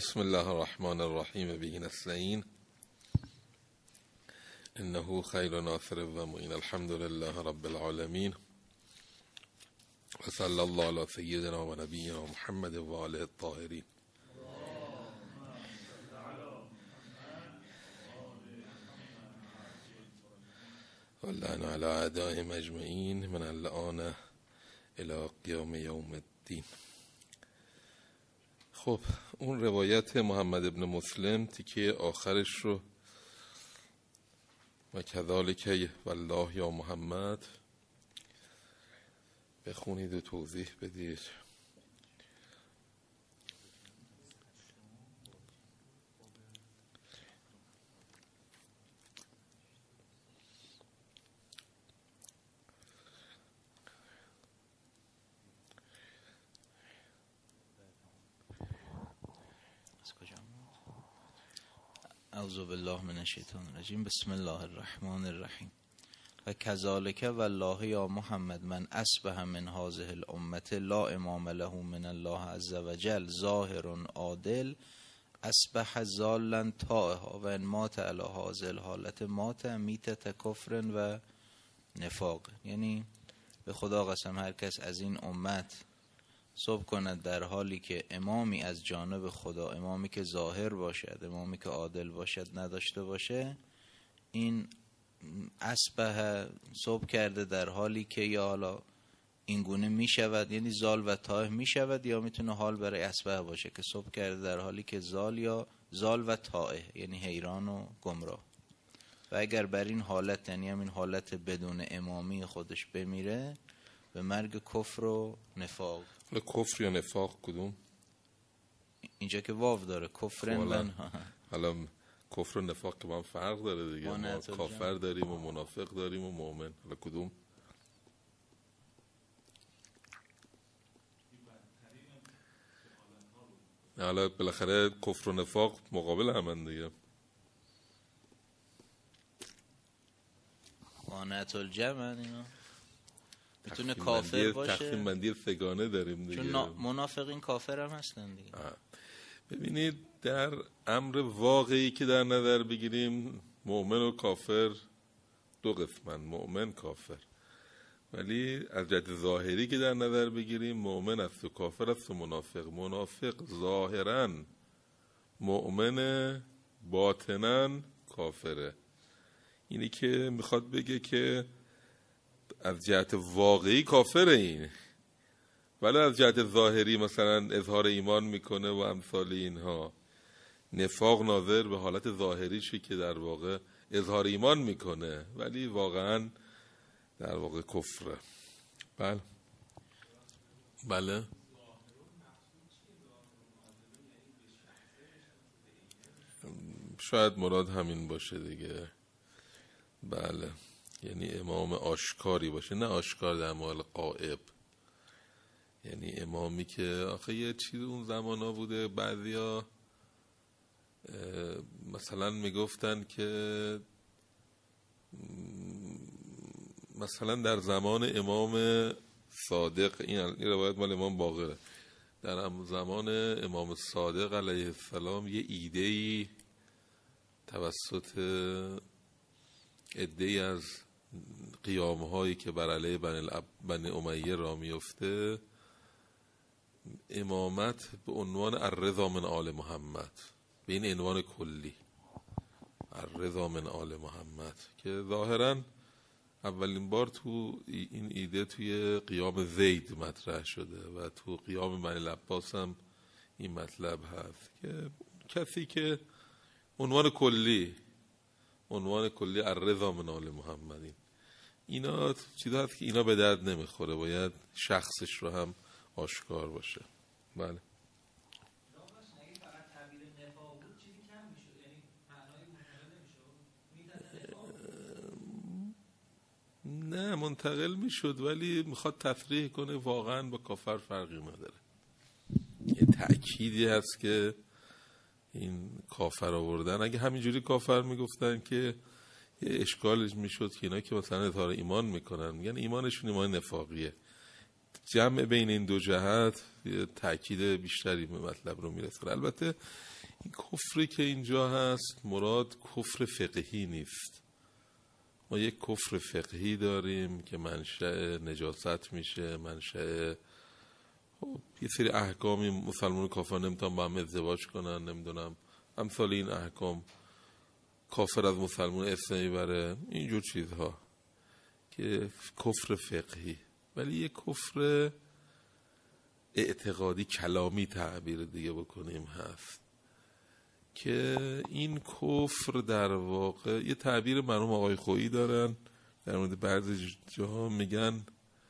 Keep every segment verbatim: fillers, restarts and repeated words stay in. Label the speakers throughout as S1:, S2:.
S1: بسم الله الرحمن الرحیم به نستعین انه خیر ناصر و معین الحمد لله رب العالمین و صلی الله علی سیدنا و نبینا محمد و آله الطاهرین. واللعن علی اعدائهم اجمعین من اللعان الی قیام یوم الدین. خب اون روایت محمد ابن مسلم تیکه آخرش رو و کذالک والله یا محمد بخونید و توضیح بدید.
S2: اعوذ بالله من الشیطان الرجیم. بسم الله الرحمن الرحیم. و کذالک والله یا محمد من اصبح من هذه الامه لا امام له من الله عز وجل ظاهر عادل اصبح ضالا طائها و ان مات علی هذه الحالت مات میتة کفر و نفاق. یعنی به خدا قسم هر کس از این امت صبح کند در حالی که امامی از جانب خدا، امامی که ظاهر باشد، امامی که عادل باشد نداشته باشه، این اصبح صبح کرده در حالی که یا حالا این گونه می شود، یعنی زال و طائه می شود، یا میتونه حال برای اصبح باشه که صبح کرده در حالی که زال یا زال و طائه، یعنی حیران و گمراه. و اگر بر این حالت، یعنی همین حالت بدون امامی خودش بمیره، به مرگ کفر و نفاق.
S1: کفر یا نفاق کدوم؟
S2: اینجا که واو داره کفرن و
S1: حالا کفر و نفاق که با هم فرق داره دیگه. ما کافر داریم و منافق داریم و مؤمن. حالا کدوم؟ حالا بالاخره کفر و نفاق مقابل همن دیگه.
S2: وانت الجمع اینا میتونه کافر باشه.
S1: تقسیم بندی سگانه داریم دیگه،
S2: چون منافقین کافر هم هستن دیگه.
S1: ببینید در امر واقعی که در نظر بگیریم مؤمن و کافر دو قسمن، مؤمن کافر. ولی از جهت ظاهری که در نظر بگیریم مؤمن است و کافر است و منافق. منافق ظاهرا مؤمن، باطنا کافره. اینی که میخواد بگه که از جهت واقعی کافره این، ولی از جهت ظاهری مثلا اظهار ایمان میکنه و امثال اینها. نفاق ناظر به حالت ظاهریشه که در واقع اظهار ایمان میکنه ولی واقعا در واقع کفره. بله بله شاید مراد همین باشه دیگه. بله، یعنی امام آشکاری باشه، نه آشکار در مال غائب. یعنی امامی که آخه یه چیز اون زمان ها بوده، بعضیا مثلا میگفتن که مثلا در زمان امام صادق، این روایت مال امام باقره، در زمان امام صادق علیه السلام یه ایده‌ای توسط عده‌ای از قیام‌هایی که بر علیه بنی امیه را میفته، امامت به عنوان الرضا من آل محمد، به این عنوان کلی الرضا من آل محمد، که ظاهراً اولین بار تو این ایده توی قیام زید مطرح شده و تو قیام بنی العباس هم این مطلب هست که کسی که عنوان کلی عنوان کلی الرضا من آل محمد، اینا چیزا هست که اینا به درد نمیخوره، باید شخصش رو هم آشکار باشه. بله نه منتقل میشد، ولی میخواد تصریح کنه واقعا با کافر فرقی نداره. یه تأکیدی هست که این کافر آوردن، اگه همینجوری کافر میگفتن که یه اشکالش میشد که اینا که مثلا اظهار ایمان میکنن میگن ایمانشون ایمان نفاقیه، جمع بین این دو جهت یه تأکید بیشتری به مطلب رو میرسه. البته این کفری که اینجا هست مراد کفر فقهی نیست. ما یک کفر فقهی داریم که منشأ نجاست میشه، منشأ یه سری احکامی مسلمان و کافر نمیتونن با هم ازدواج کنن، نمیدونم امثال این احکام، کافر از مسلمان ارث میبره، اینجور چیزها که کفر فقهی. ولی یه کفر اعتقادی کلامی تعبیر دیگه بکنیم هست که این کفر در واقع یه تعبیر مرحوم آقای خویی دارن در مورد بعضی جاها، میگن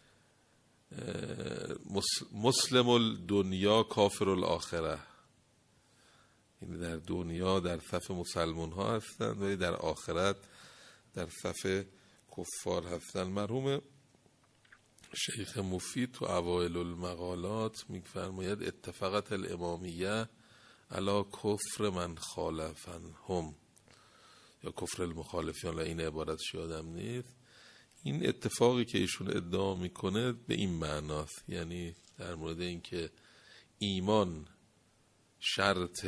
S1: مسلم الدنیا کافر الاخره، یعنی در دنیا در صف مسلمان ها هستند ولی در آخرت در صف کفار هستند. مرحوم شیخ مفید تو اوائل المقالات میفرماید اتفقت الامامیه علی کفر من خالفن هم یا کفر المخالفین، این عبارتش یادم نیست. این اتفاقی که ایشون ادعا میکنه به این معناست، یعنی در مورد این که ایمان شرط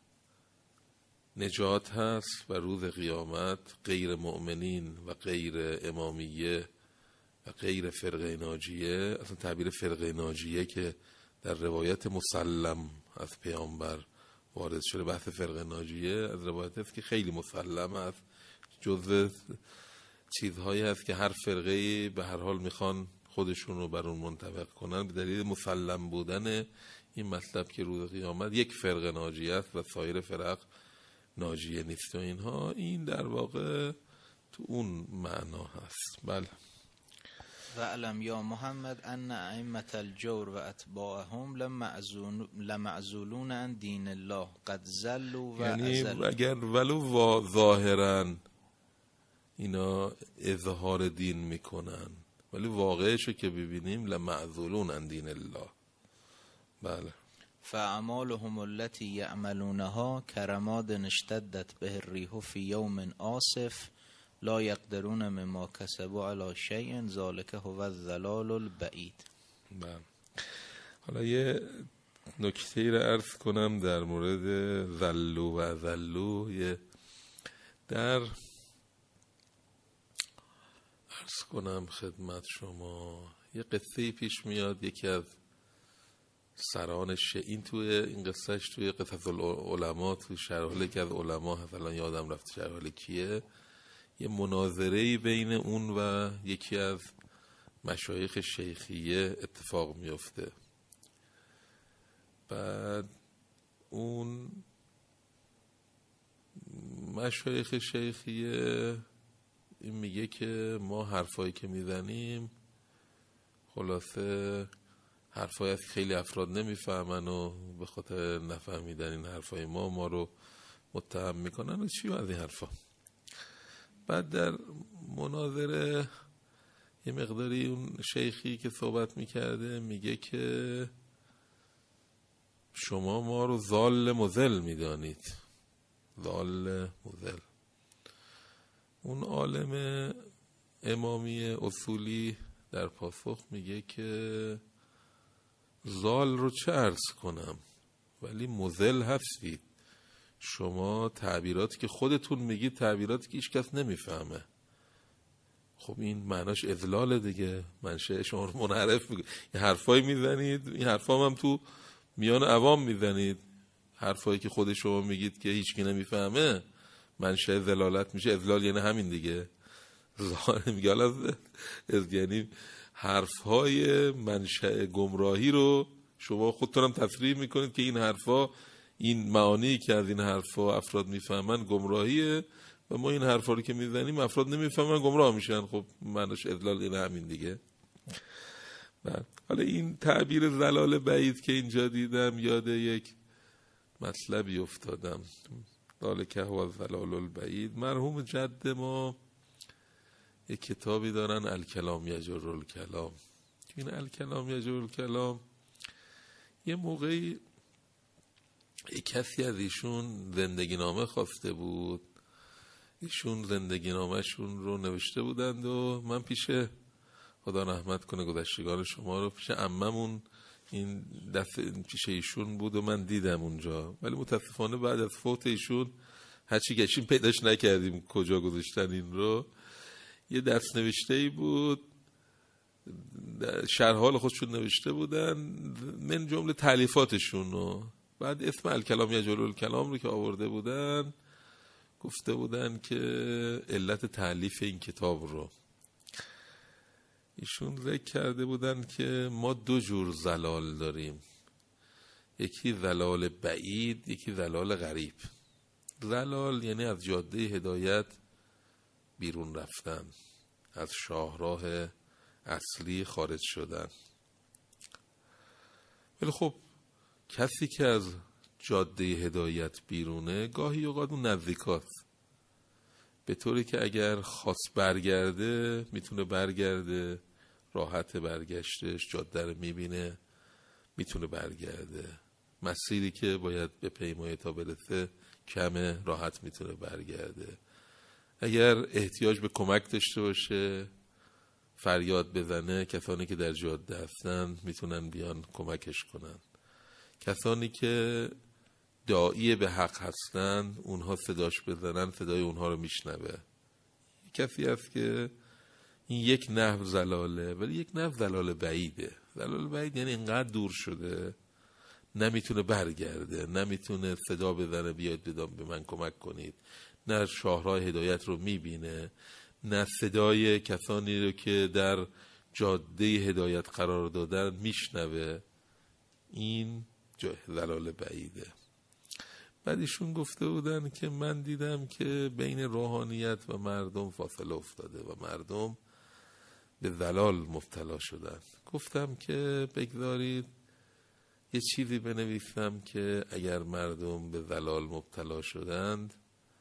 S1: نجات هست و روز قیامت غیر مؤمنین و غیر امامیه و غیر فرقه ناجیه، اصلا تعبیر فرقه ناجیه که در روایت مسلم از پیامبر وارد شده، بحث فرقه ناجیه از روایت است که خیلی مسلم است، جزء چیزهایی هست که هر فرقه‌ای به هر حال میخوان خودشون رو بر اون منطبق کنن به دلیل مسلم بودن این مطلب که روز قیامت یک فرقه ناجیه است و سایر فرق ناجیه نیست و اینها. این در واقع تو اون معنا هست. بله.
S2: و علم یا محمد ان ائمه الجور و اتباعهم لمعزولون عن دین الله قد زلوا و
S1: یعنی
S2: ازلوا.
S1: اگر ولو ظاهرا اینا اظهار دین میکنن ولی واقعشو که ببینیم لمعزولون عن دین الله. بله.
S2: فاعمالهم التي يعملونها كرماد اشتدت به الريح في يوم عاصف لا يقدرون مما كسبوا على شيء ذلك هو الضلال البعید.
S1: بله. حالا یه نکته ای رو عرض کنم در مورد ذلو و ذلو. یه در عرض کنم خدمت شما یه قصه پیش میاد، یکی از سران این توی این قصهش توی قصص العلماء تو شرح که از علما هست، الان یادم رفت شرح کیه، یه مناظره‌ای بین اون و یکی از مشایخ شیخیه اتفاق میفته. بعد اون مشایخ شیخیه این میگه که ما حرفایی که میزنیم خلاصه حرفایی از خیلی افراد نمیفهمن و به خاطر نفهمیدن این حرفای ما ما رو متهم میکنن و چی و از این حرفا. بعد در مناظره یه مقداری اون شیخی که صحبت میکرده میگه که شما ما رو ضال مضل میدانید، ضال مضل. اون عالم امامی اصولی در پاسخ میگه که ضال رو چه عرض کنم ولی مضل هستید. شما تعبیراتی که خودتون میگید تعبیراتی که هیچ کس نمیفهمه. خب این معناش اضلاله دیگه، منشه شما رو منحرف میگه. این حرفایی میزنید، این حرفا هم تو میان عوام میزنید، حرفایی که خود شما میگید که هیچ کی نمیفهمه منشه ضلالت میشه. اضلال یعنی همین دیگه. ظاهر میگه حالا یعنی حرفهای منشأ گمراهی رو شما خودتون هم تصریح میکنید که این حرفا، این معانی که از این حرفا افراد میفهمن گمراهیه و ما این حرفا رو که میزنیم افراد نمیفهمن گمراه میشن. خب معناش اضلال این همین دیگه. حالا این تعبیر ضلال بعید که اینجا دیدم یاد یک مطلبی افتادم، ذالک هو الضلال البعید. مرحوم جد ما یک کتابی دارن الکلام یجر الکلام. این الکلام یجر الکلام یه موقعی یک کسی از ایشون زندگی نامه خواسته بود، ایشون زندگی نامه شون رو نوشته بودند و من پیش خدا رحمت کنه گذشتگان شما رو. پیش عممون این دفعه پیش ایشون بود و من دیدم اونجا، ولی متاسفانه بعد از فوت ایشون هرچی گشتیم پیداش نکردیم کجا گذاشتن این رو. یه دست نوشته ای بود، شرح حال خودشون نوشته بودن من جمله تالیفاتشون رو، بعد اسم الکلام یا جلو الکلام رو که آورده بودن گفته بودن که علت تالیف این کتاب رو ایشون ذکر کرده بودن که ما دو جور زلال داریم، یکی زلال بعید، یکی زلال غریب. زلال یعنی از جاده هدایت بیرون رفتن، از شاهراه اصلی خارج شدن. ولی خب کسی که از جاده هدایت بیرونه گاهی اوقات اون نزدیکاست، به طوری که اگر خواست برگرده میتونه برگرده، راحت برگشتش، جاده رو میبینه میتونه برگرده، مسیری که باید به پیمایه تا برسه کمه، راحت میتونه برگرده. اگر احتیاج به کمک داشته باشه فریاد بزنه، کسانی که در جاده هستن میتونن بیان کمکش کنن. کسانی که داعی به حق هستن اونها صداش بزنن صدای اونها رو میشنوه. کسی هست که این یک نحو زلاله، ولی یک نحو زلال بعیده. زلال بعید یعنی اینقدر دور شده نمیتونه برگرده، نمیتونه صدا بزنه بیاید بدام به من کمک کنید، نه شاهراه هدایت رو میبینه، نه صدای کسانی رو که در جاده هدایت قرار دادن میشنوه. این زلال بعیده. بعد ایشون گفته بودن که من دیدم که بین روحانیت و مردم فاصله افتاده و مردم به زلال مبتلا شدن. گفتم که بگذارید یه چیزی بنویسم که اگر مردم به زلال مبتلا شدند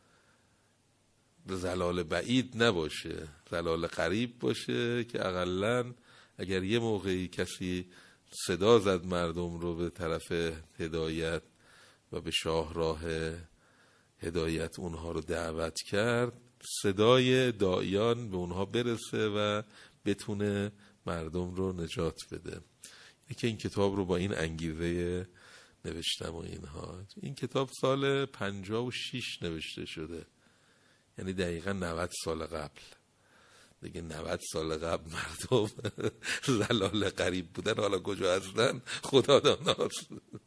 S1: زلال بعید نباشه، زلال قریب باشه، که اقلن اگر یه موقعی کسی صدا زد مردم رو به طرف هدایت و به شاهراه هدایت اونها رو دعوت کرد، صدای داعیان به اونها برسه و بتونه مردم رو نجات بده. که این کتاب رو با این انگیزه نوشتم و اینها. این کتاب سال پنجاه و شش نوشته شده، یعنی دقیقا نود سال قبل. دیگه نود سال قبل مردم زلال قریب بودن، حالا کجا هستن خدا داناست.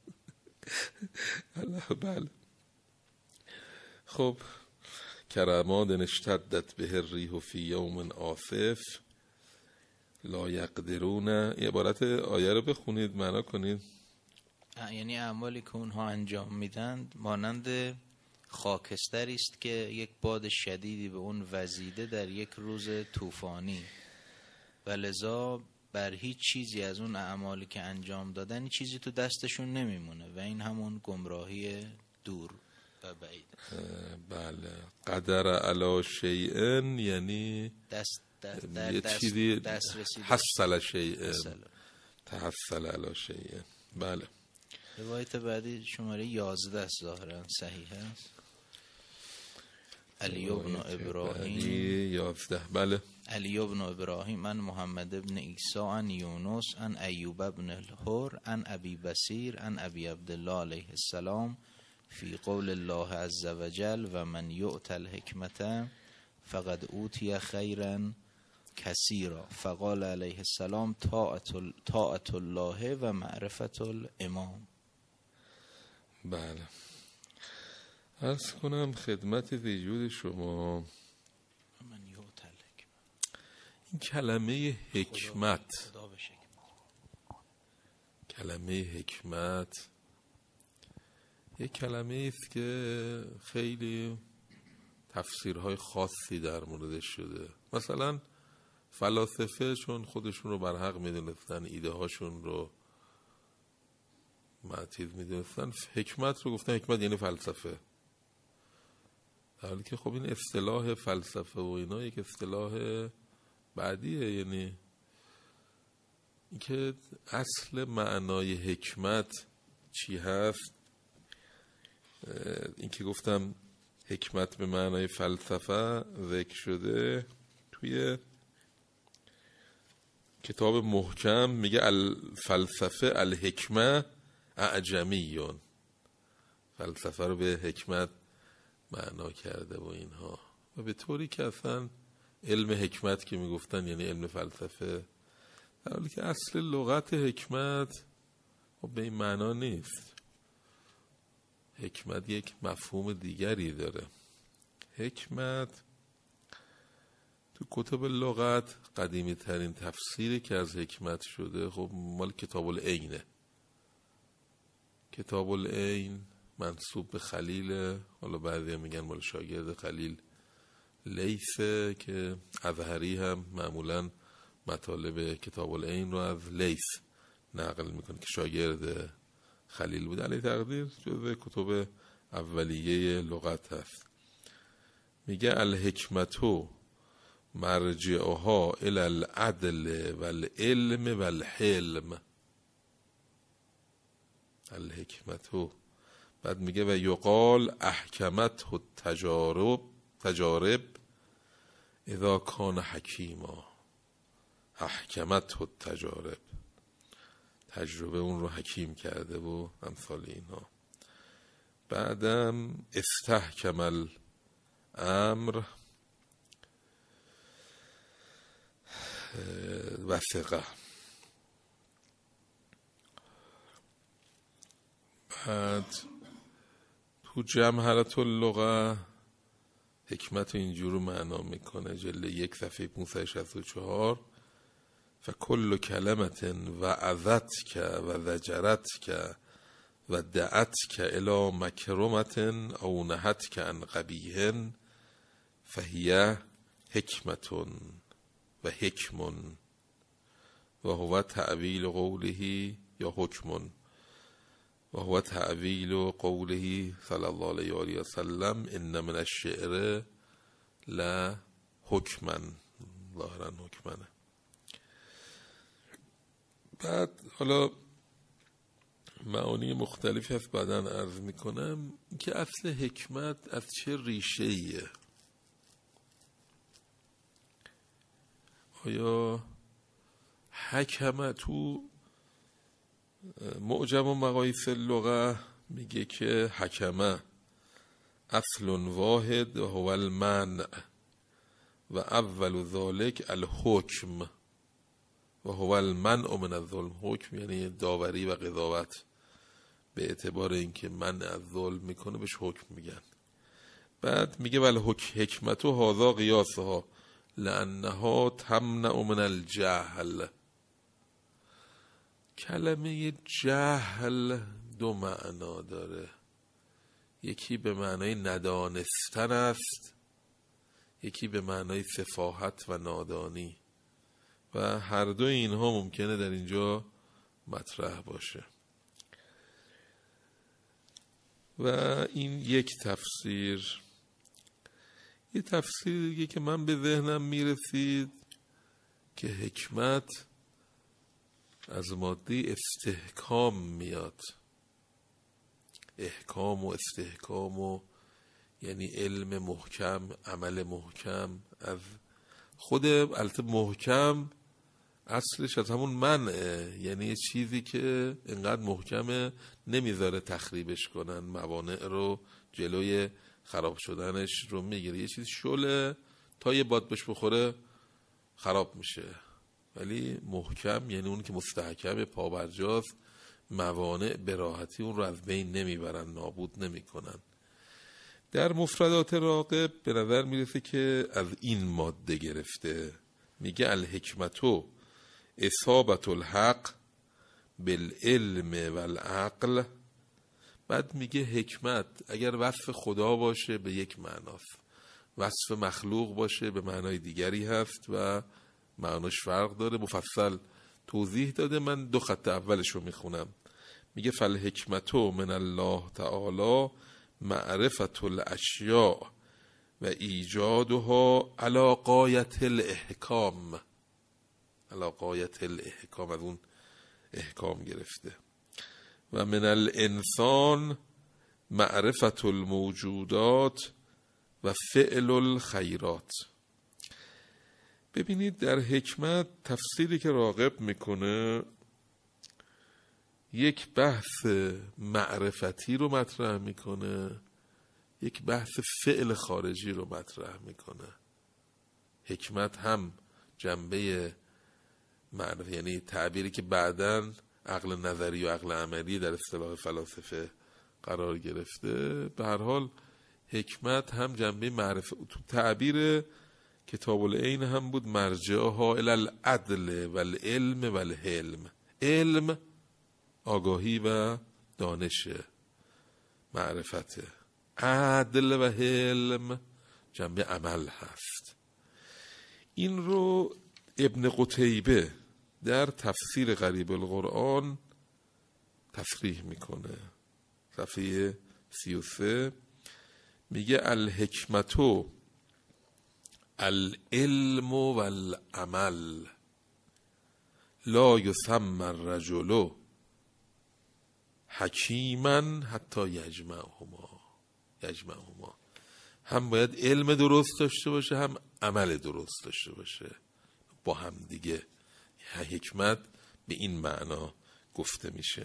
S1: بله. خب کرماد اشتدت به الریح فی یوم عاصف لا یقدرون. یه عبارت آیه رو بخونید معنا کنید.
S2: یعنی اعمالی که اونها انجام میدند مانند خاکستری است که یک باد شدیدی به اون وزیده در یک روز طوفانی، و لذا بر هیچ چیزی از اون اعمالی که انجام دادن چیزی تو دستشون نمیمونه و این همون گمراهی دور و بعید.
S1: بله. قدر علی شیئن یعنی
S2: دست دست در
S1: یه
S2: دست
S1: چیزی
S2: دست رسیده.
S1: حصل شیئن تحصل علی شیئن. بله.
S2: روایت بعدی شماره یازده است، ظاهرا صحیح است. علی ابن ابراهیم
S1: یازده. بله.
S2: علی ابن ابراهیم من محمد ابن عیسی ان یونس ان ایوب ابن الحر ان ابی بصیر ان ابی عبدالله علیه السلام فی قول الله عز وجل و من یؤت الحکمت فقد اوتی خیرا کثیرا فقال علیه السلام طاعت الله و معرفت الامام.
S1: بله. عرض کنم خدمت وجود شما این کلمه حکمت، کلمه حکمت یک کلمه است که خیلی تفسیرهای خاصی در موردش شده. مثلا فلاسفه چون خودشون رو برحق میدونستن، ایده هاشون رو معتیز میدونستن، حکمت رو گفتن حکمت یعنی فلسفه، در حالی که خب این اصطلاح فلسفه و اینا یک اصطلاح بعدیه. یعنی اینکه اصل معنای حکمت چی هست، اینکه گفتم حکمت به معنای فلسفه ذکر شده توی کتاب محکم میگه الفلسفه الحکمه اعجمیون، فلسفه رو به حکمت معنا کرده و اینها، و به طوری که اصلا علم حکمت که میگفتن یعنی علم فلسفه، در حالی که اصل لغت حکمت به این معنا نیست. حکمت یک مفهوم دیگری داره. حکمت تو کتب لغت قدیمی ترین تفسیری که از حکمت شده خب مال کتاب العینه. کتاب العین منسوب به خلیل، حالا بعضی میگن مال شاگرد خلیل لیثه، که اظهری هم معمولا مطالب کتاب العین رو از لیث نقل میکنه که شاگرد خلیل بود علیه تقدیر، جزو کتب اولیه لغت هست. میگه الحکمتو مرجعها الی العدل والعلم والحلم. الحکمتو، بعد میگه و یقال احکمت التجارب تجارب اذا کان حکیما. احکمت التجارب، تجربه اون رو حکیم کرده و امثال اینها. بعدم استحکم الامر وثقه. بعد تو جمهرة اللغة حکمت اینجور رو معنا میکنه، جلد یک صفحه پانصد و شصت و چهار. فکل کلمت وعظتک و زجرتک و دعتک الی مکرمت او نهتک عن قبیح فهی حکمت و حکم و هو تعویل قوله یا حکم و هو تعویل قوله صلی الله علیه و آله و سلم ان من الشعر لا حکما. ظاهرا حکمنه. بعد حالا معانی مختلفی هست بعداً عرض میکنم که اصل حکمت از چه ریشه ایه. آیا حکمت تو معجم و مقاییس اللغه میگه که حکمه اصل واحد و هو المنع و اول ذالک الحکم و هو المنع من الظلم. حکم یعنی داوری و قضاوت، به اعتبار اینکه منع از ظلم میکنه بهش حکم میگن. بعد میگه ول حکمت و هذا قیاسها لانها تمنع من الجهل. کلمه جهل دو معنا داره، یکی به معنای ندانستن است، یکی به معنای سفاهت و نادانی، و هر دو اینها ممکنه در اینجا مطرح باشه. و این یک تفسیر. یه تفسیر دیگه که من به ذهنم میرسید که حکمت از ماده استحکام میاد. احکام و استحکام و یعنی علم محکم، عمل محکم. از خود البته محکم اصلش از همون منعه، یعنی یه چیزی که اینقدر محکمه نمیذاره تخریبش کنن، موانع رو جلوی خراب شدنش رو میگیره. یه چیز شله تا یه باد بهش بخوره خراب میشه، ولی محکم یعنی اون که مستحکم پابرجاست، موانع به راحتی اون رو از بین نمیبرن، نابود نمیکنن. در مفردات راغب به نظر میرسه که از این ماده گرفته. میگه الحکمتو اصابت الحق بالعلم والعقل. بعد میگه حکمت اگر وصف خدا باشه به یک معناست، وصف مخلوق باشه به معنای دیگری هست و معناش فرق داره. مفصل توضیح داده، من دو خط اولش رو میخونم. میگه فالحکمتو من الله تعالی معرفت الاشیاء و ایجادها علی غایت الاحکام. علی غایت الاحکام، از اون احکام گرفته. و من الانسان معرفت الموجودات و فعل الخیرات. ببینید در حکمت تفسیری که راغب میکنه یک بحث معرفتی رو مطرح میکنه، یک بحث فعل خارجی رو مطرح میکنه. حکمت هم جنبه معرفت، یعنی تعبیری که بعداً عقل نظری و عقل عملی در اصطلاح فلاسفه قرار گرفته، به هر حال حکمت هم جنبه معرفت. تو تعبیر کتاب العین هم بود مرجعها الی العدل والعلم والحلم. علم آگاهی و دانش، معرفته. عدل و حلم جنبه عمل هست. این رو ابن قتیبه در تفسیر غریب القرآن تصریح میکنه. صفحه سی و سه میگه الحکمتو العلم والعمل لا یسمى الرجل حکیما حتی یجمعهما. یجمعهما هم باید علم درست داشته باشه، هم عمل درست داشته باشه با هم دیگه. حکمت به این معنا گفته میشه.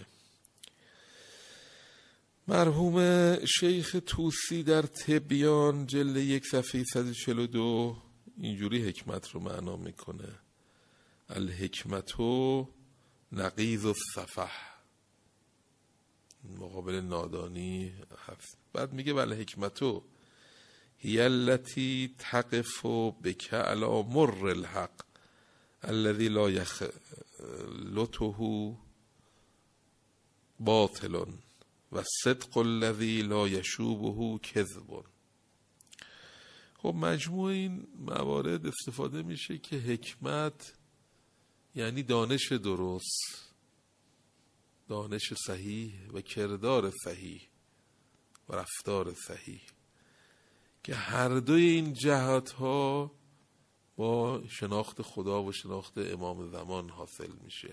S1: مرحوم شیخ طوسی در تبیان جلد یک صفحه صد و چهل و دو اینجوری حکمت رو معنا میکنه: الحکمتو نقیض السفه، مقابل نادانی هست. بعد میگه والحکمتو هی التی تقف بک علی مر الحق الذی لا یخلطه باطل و صدق الذی لا یشوبه کذب. خب مجموع این موارد استفاده میشه که حکمت یعنی دانش درست، دانش صحیح و کردار صحیح و رفتار صحیح، که هر دوی این جهت ها با شناخت خدا و شناخت امام زمان حاصل میشه.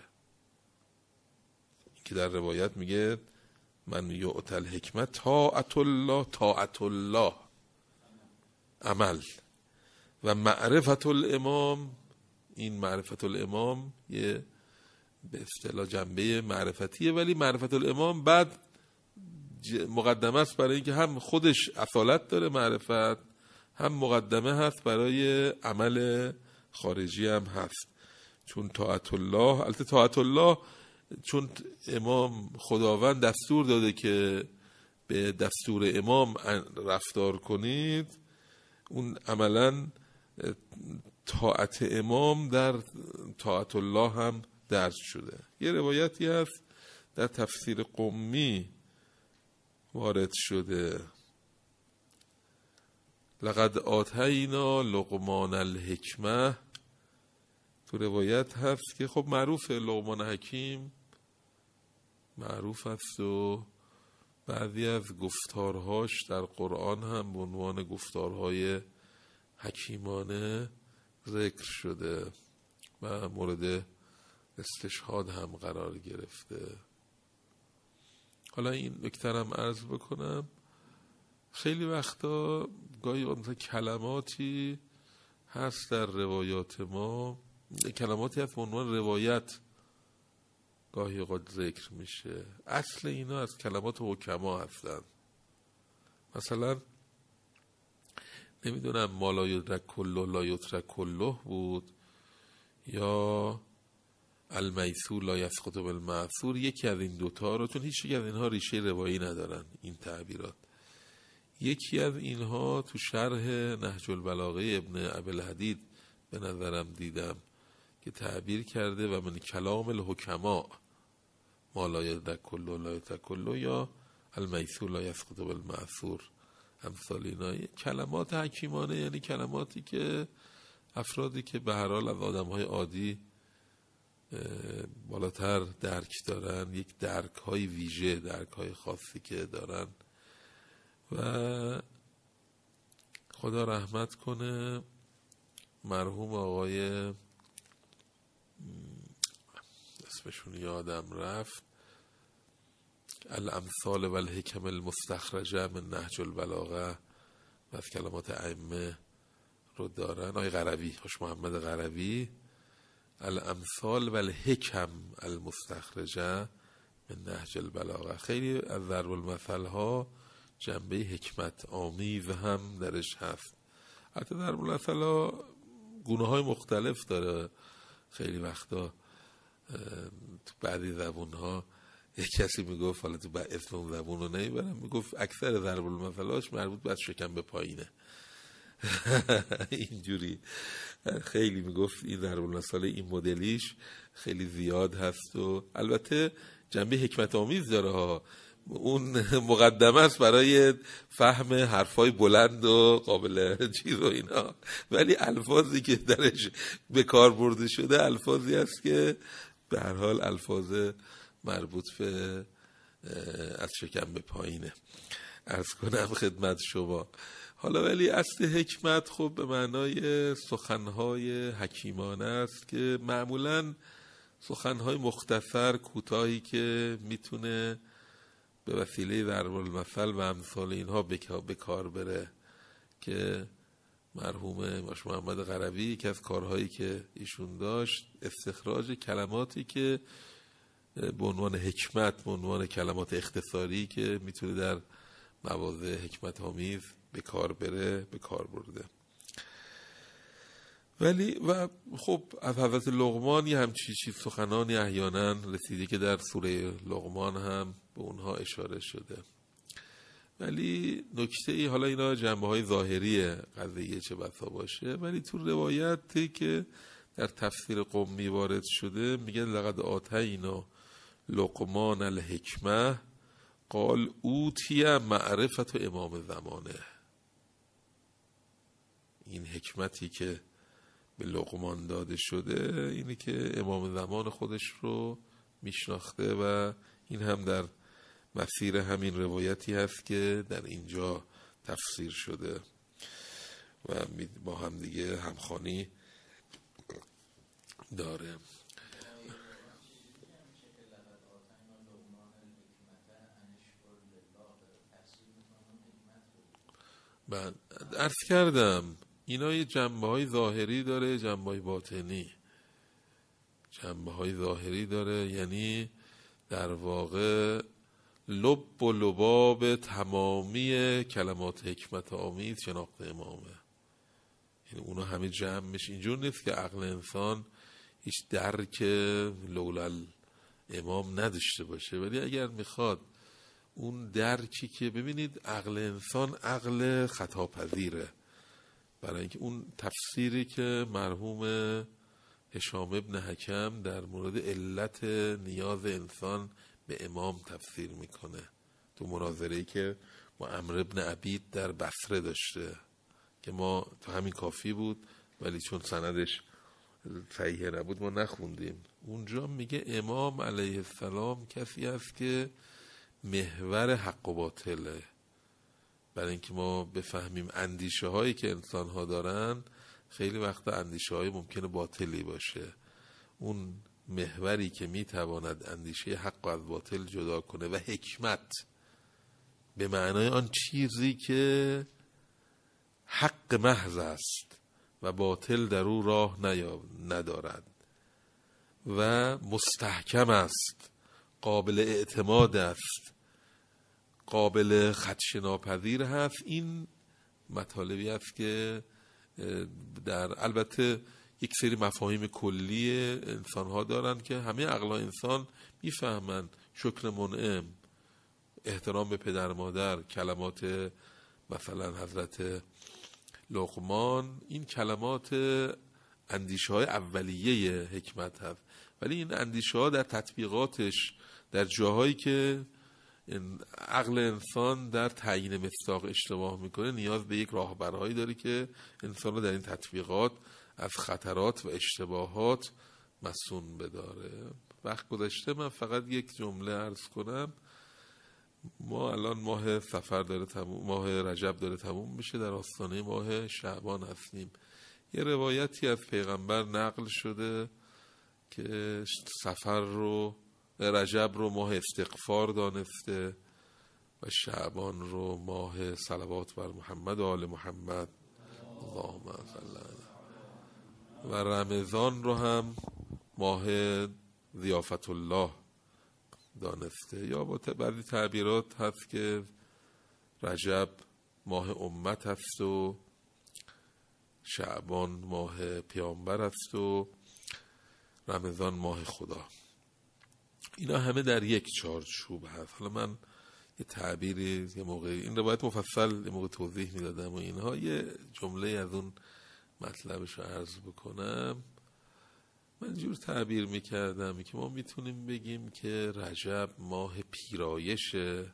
S1: که در روایت میگه من یعطی الحکمت طاعت الله، طاعت الله عمل، و معرفت الامام، این معرفت الامام یه به اصطلاح جنبه معرفتیه، ولی معرفت الامام بعد مقدمه است برای اینکه هم خودش اصالت داره معرفت، هم مقدمه هست برای عمل خارجی هم هست. چون طاعت الله، البته طاعت الله چون امام خداوند دستور داده که به دستور امام رفتار کنید، اون عملا طاعت امام در طاعت الله هم درج شده. یه روایتی هست در تفسیر قمی وارد شده: لقد آتینا لقمان الحکمه. تو روایت هست که خب معروف لقمان حکیم معروف است و بعضی از گفتارهاش در قرآن هم به عنوان گفتارهای حکیمانه ذکر شده و مورد استشهاد هم قرار گرفته. حالا این نکترم عرض بکنم، خیلی وقتا گاهی کلماتی هست در روایات ما، کلماتی هست به عنوان روایت گاهی اوقات ذکر میشه، اصل اینا از کلمات حکما هستن. مثلا نمیدونم ما لا یدرک کله لا یترک کله بود، یا المیسور لا یسقط بالمعثور. یکی از این دوتا رو، چون هیچ یک از اینها ریشه روایی ندارن این تعبیرات، یکی از اینها تو شرح نهج البلاغه ابن ابوالحدید به نظرم دیدم که تعبیر کرده و من کلام الحکما ما لا یدرک کله لا یترک کله، یا المیسور لا یسقط بالمعثور. امثال اینا کلمات حکیمانه، یعنی کلماتی که افرادی که به هر حال از آدم‌های عادی بالاتر درک دارن، یک درک های ویژه، درک های خاصی که دارن. و خدا رحمت کنه مرحوم آقای اسمشون یادم رفت، الامثال و الحکم المستخرجه من نهج البلاغه و از کلمات ائمه رو دارن، آقای قروی، حاج محمد قروی، الامثال و الحکم المستخرجه من نهج البلاغه. خیلی از ضرب المثل ها جنبه حکمت آمیز هم درش هست. حتی ضرب المثل ها گونه های مختلف داره. خیلی وقتا تو بعضی زبون ها یک کسی میگفت، حالا تو اسم اون زبون رو نمیبرم، میگفت اکثر ضرب المثل هاش مربوط به شکم به پایینه. اینجوری خیلی میگفت این ضرب المثل این مدلیش خیلی زیاد هست و البته جنبه حکمت آمیز داره ها. اون مقدمه است برای فهم حرفای بلند و قابل چیز و اینا، ولی الفاظی که درش به کار برده شده الفاظی است که به هر حال الفاظ مربوط به از شکم به پایینه. عرض کنم خدمت شما. حالا ولی اصل حکمت خب به معنای سخنهای حکیمانه است که معمولاً سخنهای مختصر کوتاهی که میتونه به وسیله ضرب المثل و امثال اینها به کار بره، که مرحوم حاج محمد قروی یکی از کارهایی که ایشون داشت استخراج کلماتی که به عنوان حکمت، به عنوان کلمات اختصاری که میتونه در مواضع حکمت آمیز به کار بره به کار برده. ولی و خب از حضرت لقمان یه همچی چیز سخنانی احیانا رسیده که در سوره لقمان هم به اونها اشاره شده. ولی نکته ای، حالا اینا جنبه های ظاهری قضیه چه بسا باشه، ولی تو روایتی که در تفسیر قمی وارد شده میگه لقد آتینا لقمان الحکمه قال اوتی معرفت امام زمانه. این حکمتی که به لقمان داده شده اینه که امام زمان خودش رو میشناخته و این هم در مسیر همین روایتی هست که در اینجا تفسیر شده و با هم دیگه همخوانی داره. من عرض کردم اینا یه جنبه های ظاهری داره، جنبه های باطنی. جنبه های ظاهری داره یعنی در واقع لب و لباب تمامی کلمات حکمت آمیز شناخت امامه. یعنی اونا همه جمع میشه. اینجور نیست که عقل انسان هیچ درک لولل امام نداشته باشه، ولی اگر میخواد اون درکی که ببینید عقل انسان عقل خطاپذیره، برای اینکه اون تفسیری که مرحوم هشام ابن حکم در مورد علت نیاز انسان به امام تفسیر میکنه تو مناظره‌ای که با عمرو ابن عبید در بصره داشته که ما تو همین کافی بود ولی چون سندش صحیح نبود ما نخوندیم. اونجا میگه امام علیه السلام کسی است که محور حق و باطله. برای اینکه ما بفهمیم اندیشه هایی که انسان ها دارن خیلی وقتا اندیشه های ممکنه باطلی باشه. اون محوری که میتواند اندیشه حق و از باطل جدا کنه و حکمت به معنای آن چیزی که حق محض است و باطل در او راه ندارد و مستحکم است، قابل اعتماد است، قابل خدشه ناپذیر هست. این مطالبی است که در البته یک سری مفاهیم کلی انسان ها دارن که همه عقلای انسان میفهمن. شکر منعم، احترام به پدر مادر، کلمات مثلا حضرت لقمان، این کلمات اندیشه های اولیه حکمت هست. ولی این اندیشه ها در تطبیقاتش در جاهایی که عقل انسان در تعیین مصداق اشتباه میکنه نیاز به یک راهبرهایی داره که انسان رو در این تطبیقات از خطرات و اشتباهات مسون بداره. وقت گذشته من فقط یک جمله عرض کنم. ما الان ماه سفر داره تموم، ماه رجب داره تموم میشه، در آستانه ماه شعبان هستیم. یه روایتی از پیغمبر نقل شده که سفر رو، رجب رو ماه استغفار دانسته و شعبان رو ماه صلوات بر محمد و آل محمد اللهم صل علی. و رمضان رو هم ماه ضیافت الله دانسته، یا با بعضی تعبیرات هست که رجب ماه امت هست و شعبان ماه پیامبر هست و رمضان ماه خدا. اینا همه در یک چارچوب هست. حالا من یه تعبیری یه موقع این روایت مفصل یه موقع توضیح میدادم و اینها، یه جمله از اون مطلبش رو عرض بکنم. من جور تعبیر میکردم که ما میتونیم بگیم که رجب ماه پیرایشه،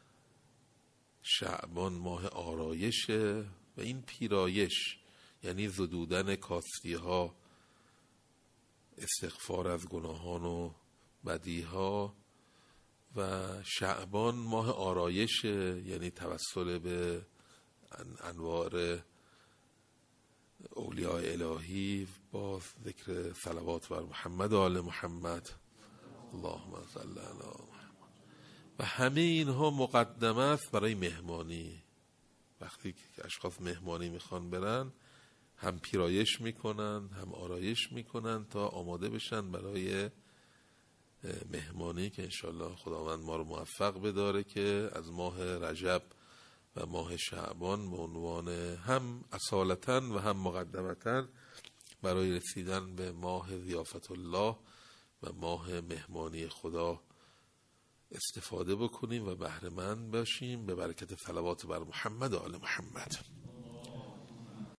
S1: شعبان ماه آرایشه، و این پیرایش یعنی زدودن کاستی ها، استغفار از گناهان و بدی ها، و شعبان ماه آرایشه یعنی توسل به انوار اولیاء الهی با ذکر صلوات بر محمد و آل محمد. اللهم صل علی محمد. و همه اینها مقدمه است برای مهمانی. وقتی که اشخاص مهمانی میخوان برن، هم پیرایش میکنن هم آرایش میکنن تا آماده بشن برای مهمانی که انشالله خداوند ما رو موفق بداره که از ماه رجب و ماه شعبان به عنوان هم اصالتاً و هم مقدمتاً برای رسیدن به ماه ضیافت الله و ماه مهمانی خدا استفاده بکنیم و بهره مند باشیم به برکت صلوات بر محمد و آل محمد.